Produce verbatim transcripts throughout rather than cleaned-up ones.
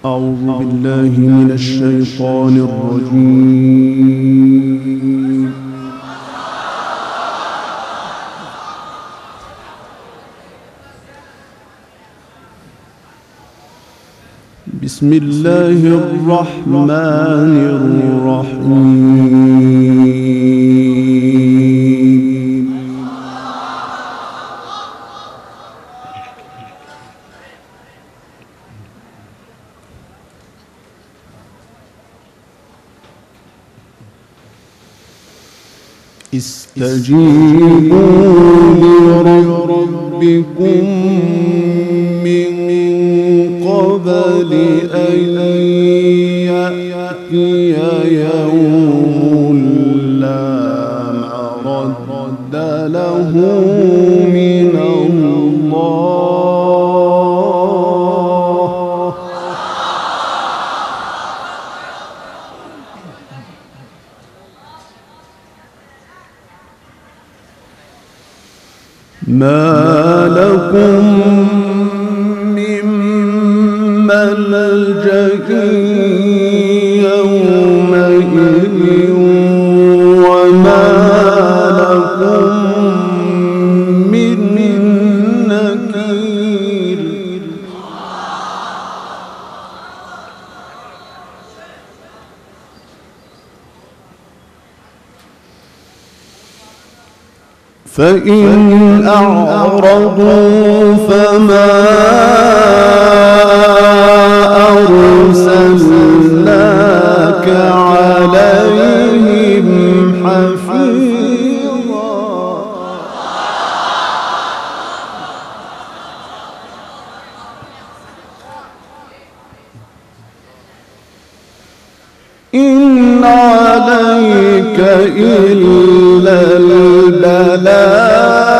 أعوذ بالله من الشيطان الرجيم. بسم الله الرحمن الرحيم. استجيبوا لربكم من قبل أن يأتي يوم لا مرد له من الله ما لكم من ملجأ يومئذ وما لكم من نكير فإن أعرضوا فما أرسلناك عليهم حفيظا إن عليك إلا البلاغ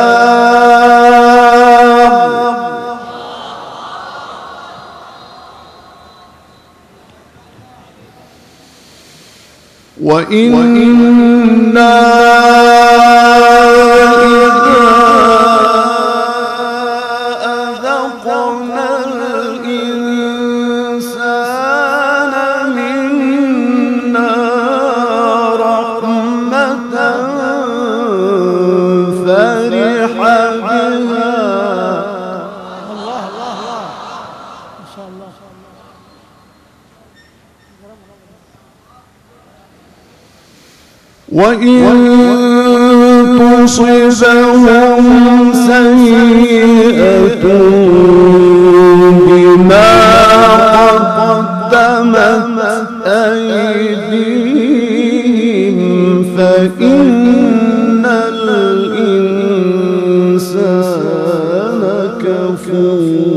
وإنا إذا أذقنا الإنسان منا رحمة فرح بها. الله الله الله ما شاء الله. وإن تصبهم سيئة بما قدمت أيديهم فإن الإنسان كفور.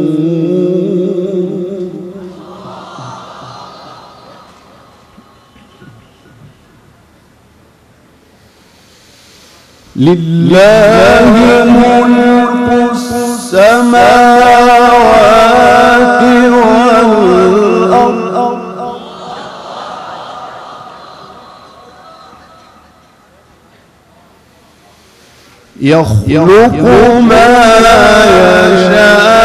لله ملك السماوات والأرض يخلق ما يشاء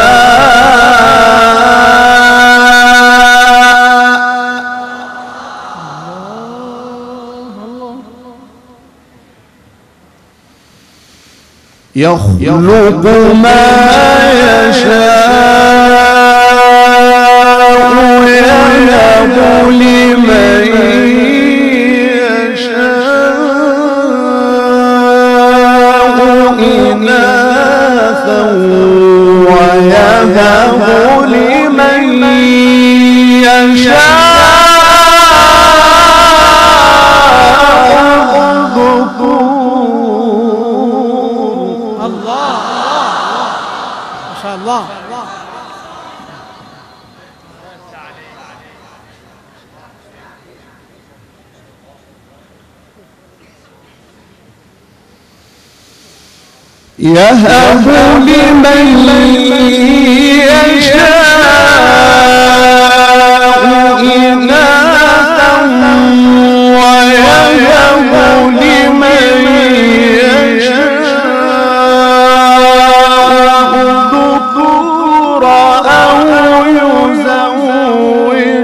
يخلق ما يشاء ويهب لمن يشاء إناثا ويهب لمن يشاء الله. يهب لمن يشاء إناثا ويهب لمن يشاء ذكورا أو يزوج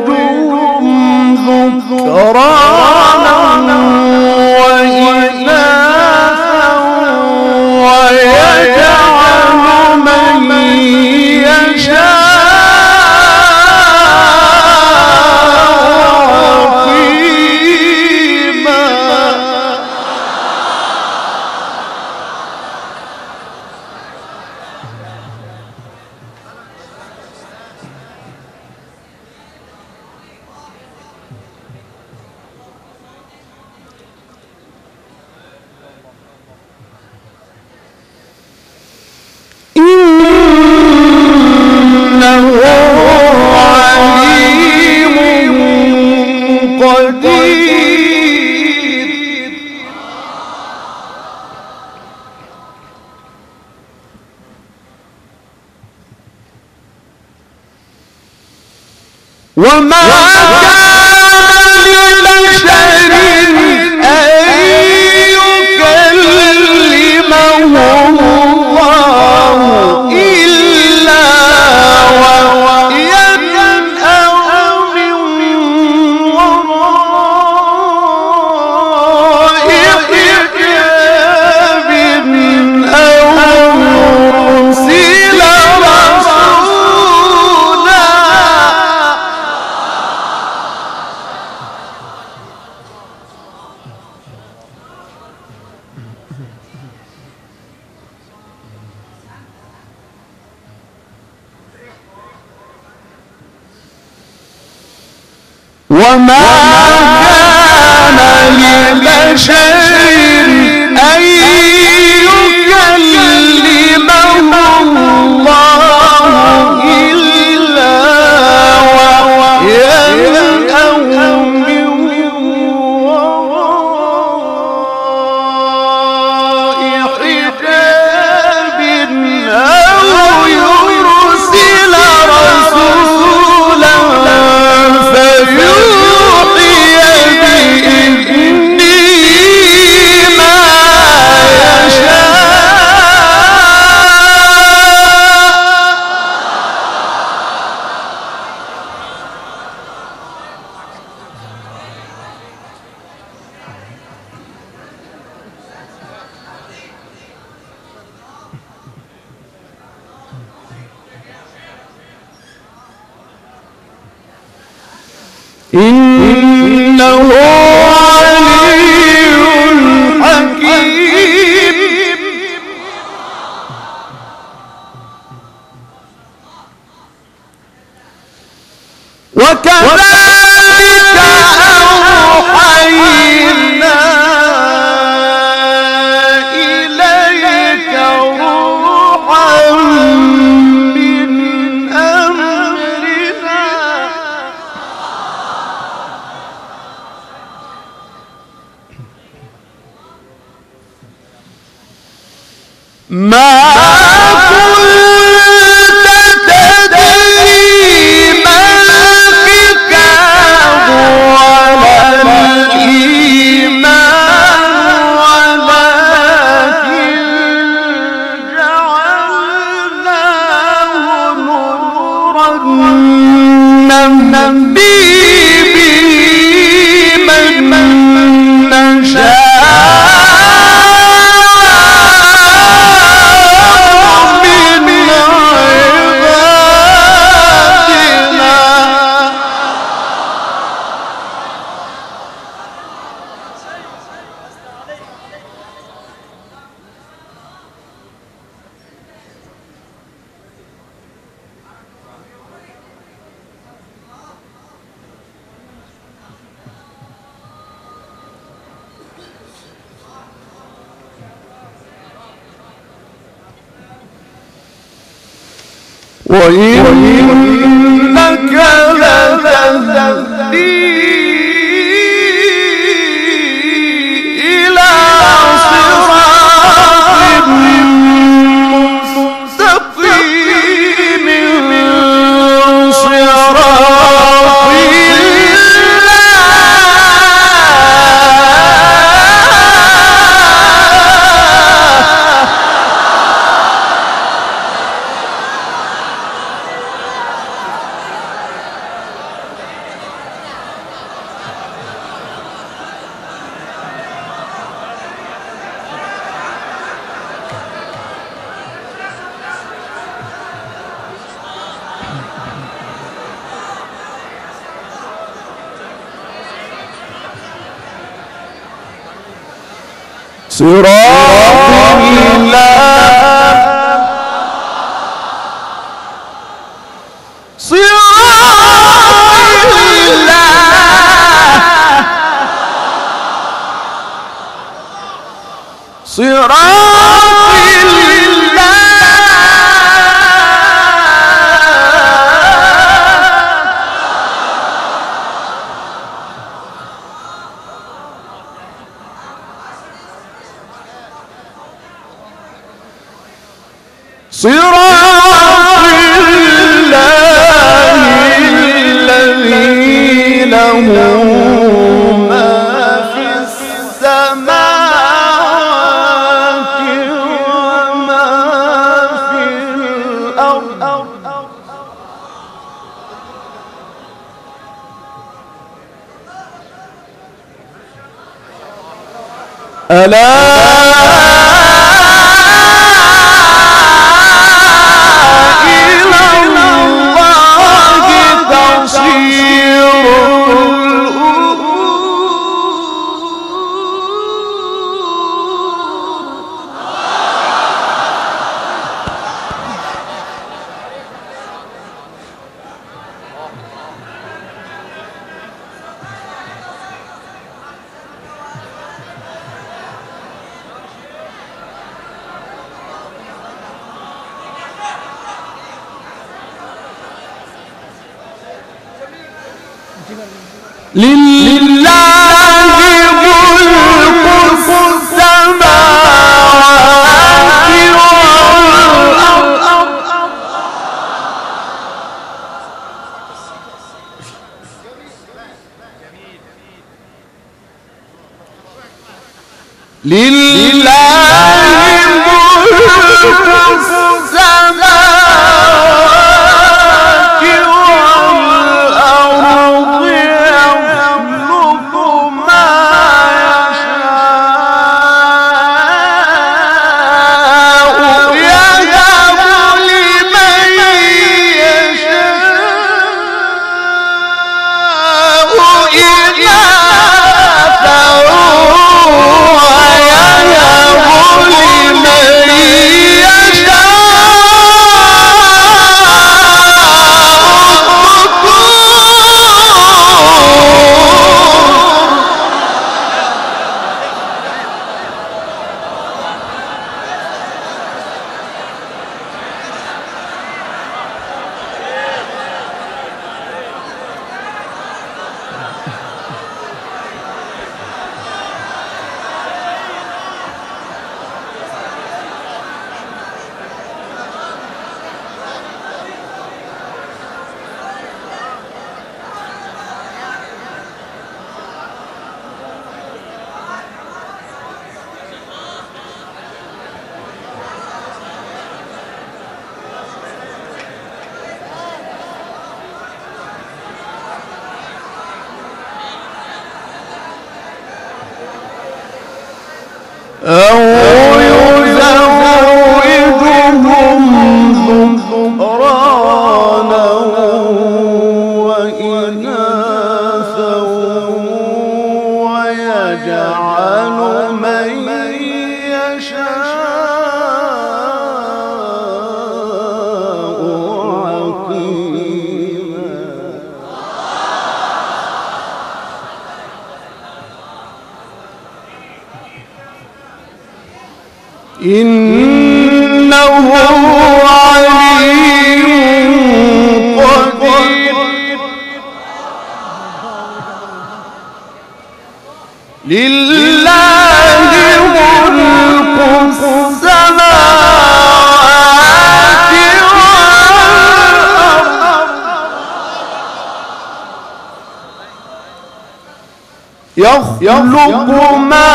إنه عليم قدير. وما كان لبشر أن يكلمه الله إلا وحيا أو من وراء حجاب أو يرسل رسولا. وما كان لبشر أن يكلمه الله إلا وحيا أو من وراء حجاب أو يرسل رسولا فيوحي بإذنه ما يشاء. إنه علي حكيم. وكذلك أوحينا إليك روحا من أمرنا ما كنت تدري ما الكتاب ولا الإيمان ولكن جعلناه نورا نهدي به من نشاء وإنك لتهدي إلى صراط مستقيم صراط صراط الله صراط الله صراط الله صراط الله الذي له ما في السماوات وما في الأرض ألا لله ملك السماوات والأرض لله ملك السماوات والأرض يخلق ما يشاء يهب لمن يشاء إناثا ويهب لمن يشاء أو يزوجهم ذكرانا وإناثا ويجعل من يشاء عقيما إنه عليم قدير لله ملك السماوات والأرض يخلق ما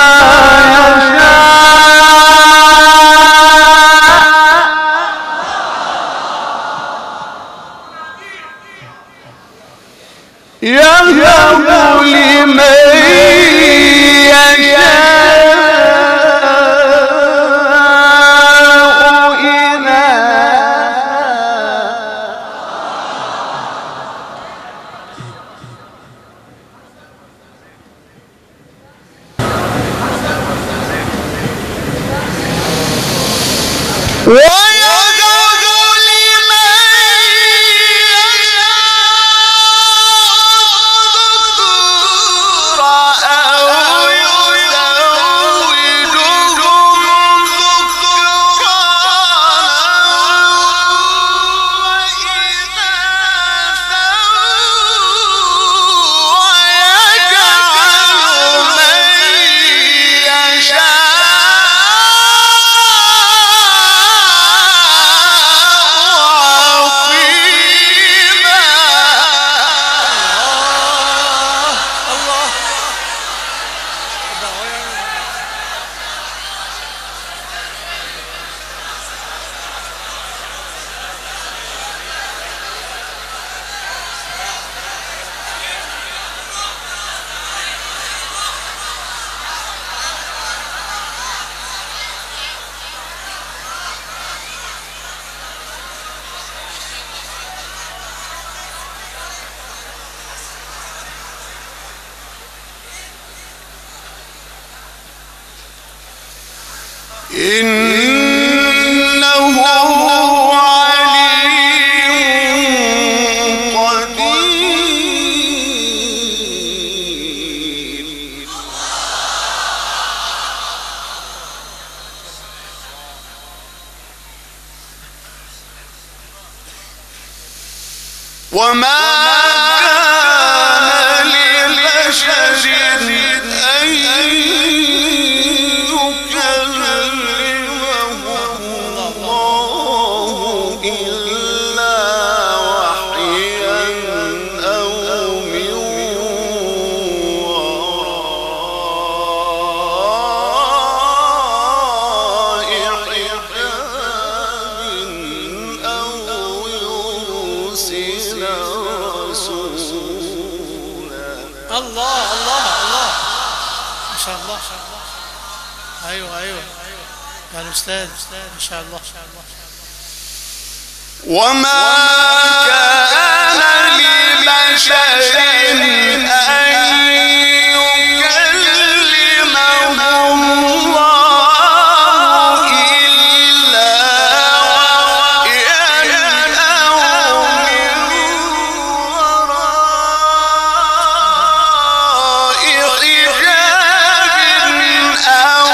يشاء يهب لمن يشاء إناثا ويهب إنه عليم قدير. وما كان لبشر أن يكلمه الله إلا وحيا أو من وراء حجاب أو يرسل رسولا. الله الله الله ما شاء الله. ايوه ايوه يا الاستاذ ما شاء الله. وما كان لبشر أن يكلمه الله إلا وحيا أو من وراء حجاب أو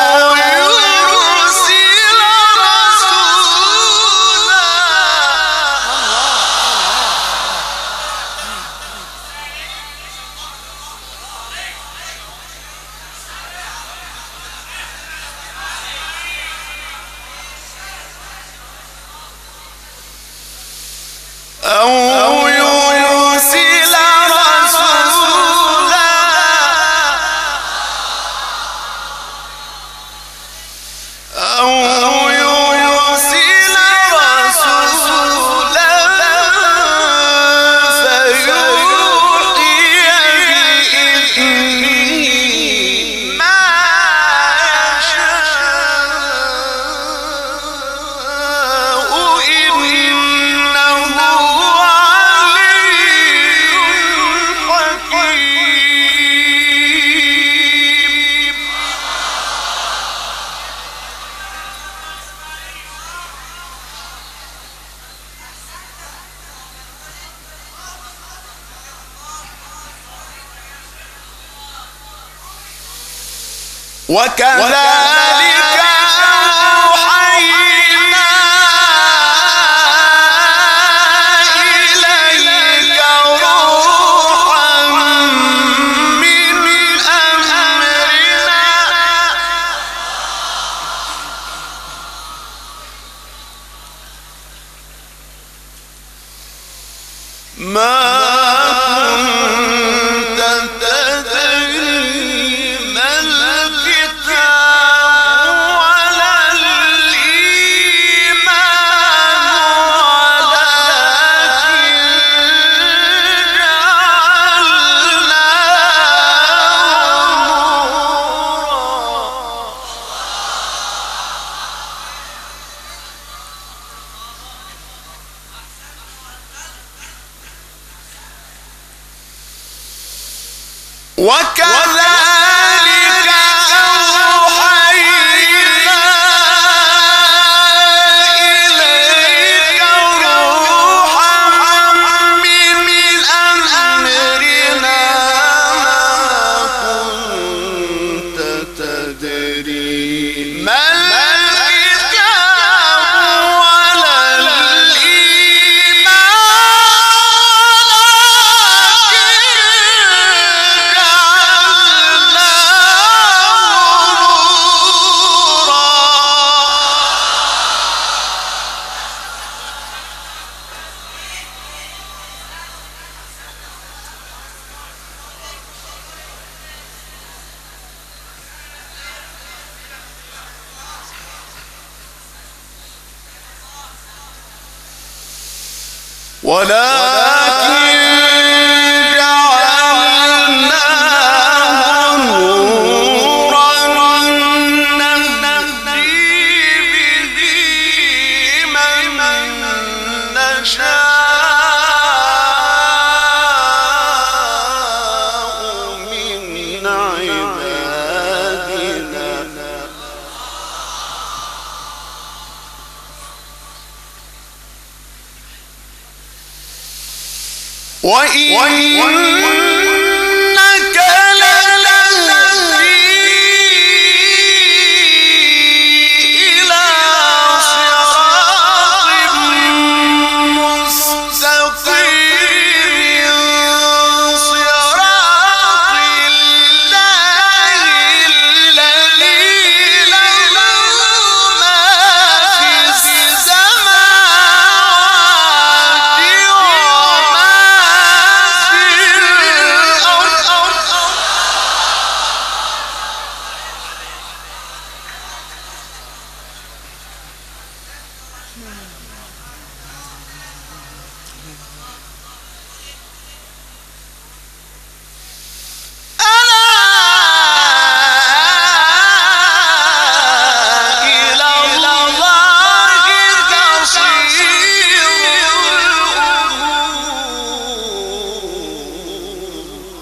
يرسل رسولا. أو يرسل رسولا أو يرسل رسولا فيوحي بإذنه ما يشاء إنه وكذلك أوحينا إليك روحا من أمرنا ما كنت تدري ما الكتاب ولا الإيمان ولكن جعلناه نورا. وكذلك أوحينا إليك روحا من أمرنا ما كنت تدري ما الكتاب ولا الإيمان ولكن جعلناه نورا نهدي به من نشاء من عبادنا وإنك لتهدي إلى صراط مستقيم صراط الله الذي له ما في السماوات وما في الأرض. ألا إلى الله تصير الأمور.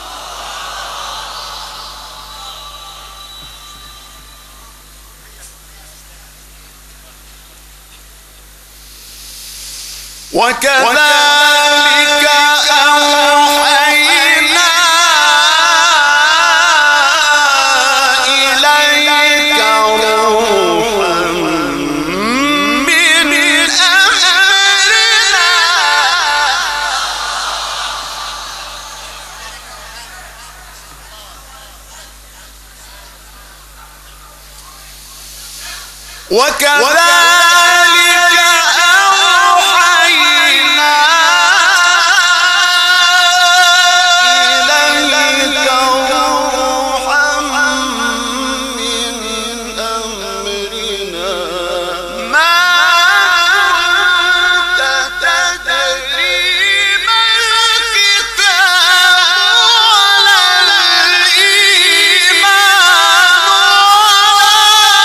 وكذلك أوحينا إليك روحا من أمرنا وكذلك أوحينا إليك روحا من أمرنا ما كنت تدري ما الكتاب ولا الإيمان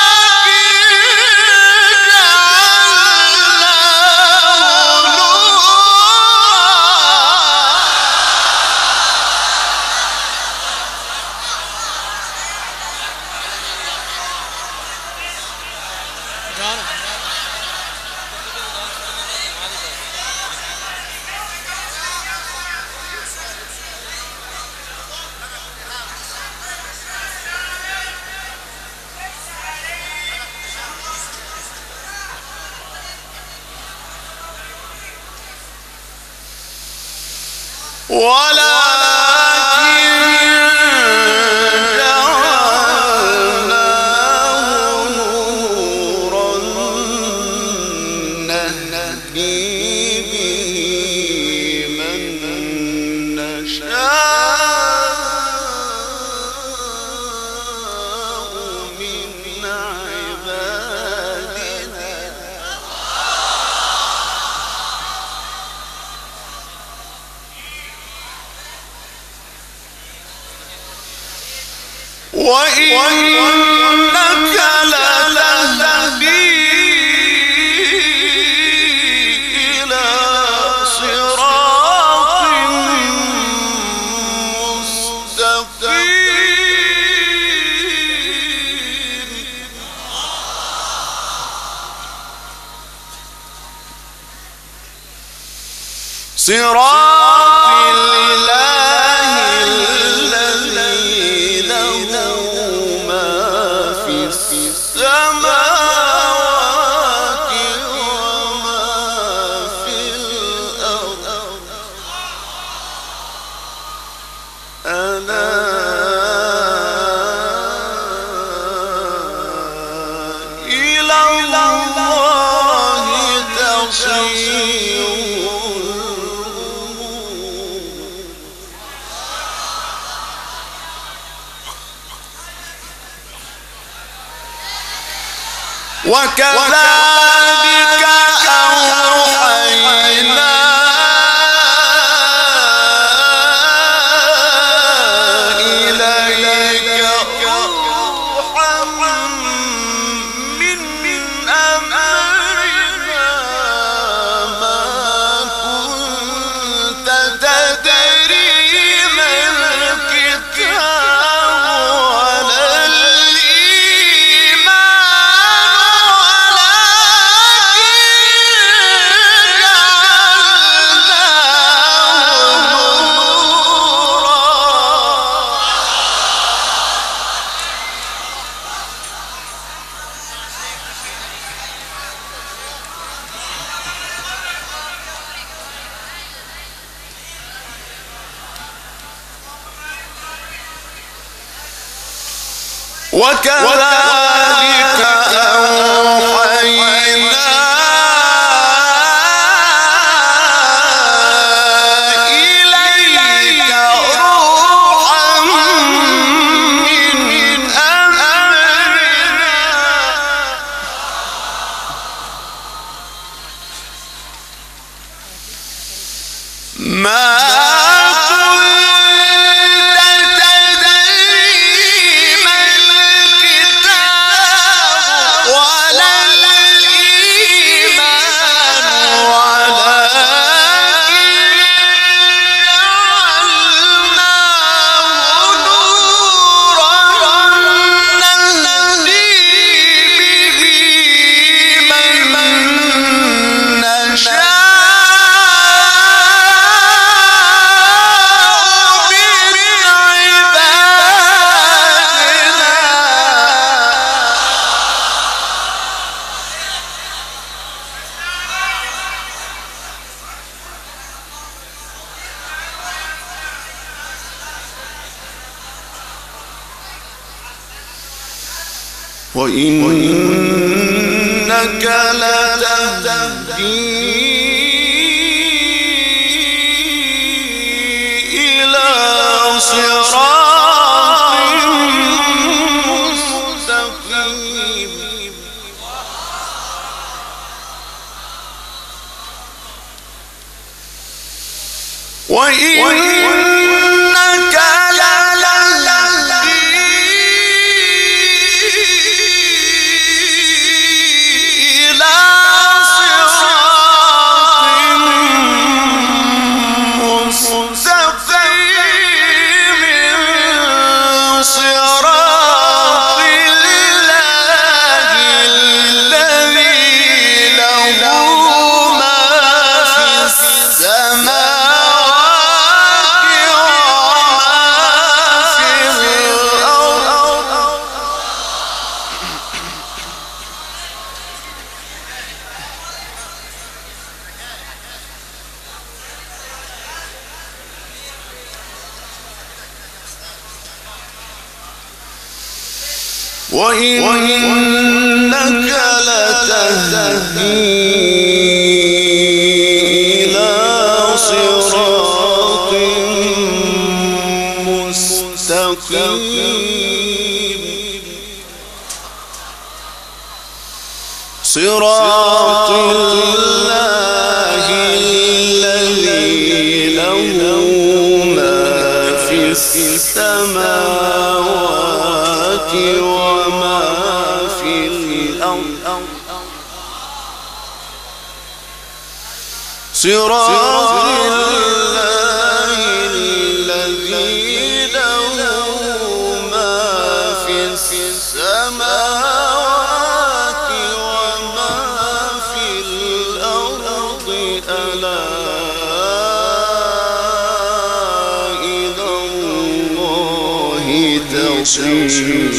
ولكن جعلناه نورا نهدي به من نشاء من عبادنا وإنك لتهدي إلى صراط مستقيم صراط الله الذي له ما في السماوات وما في الأرض. ألا إلى الله تصير وكذلك أوحينا إليك روحا من أمرنا ما كنت تدري ما الكتاب ولا الإيمان ولا وكذلك أوحينا إليك روحا من أمرنا ما وإنك لتهدي إلى صراط مستقيم وإنك وإنك لتهدي إلى صراط مستقيم صراط الله الذي له ما في السماوات وما في الأرض صراط الله الذي له ما في السماوات وما في الأرض ألا إلى الله تصير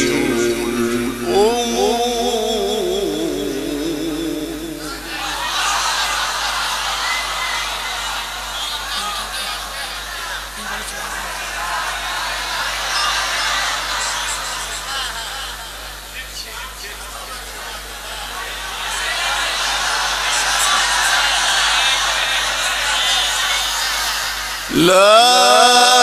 لا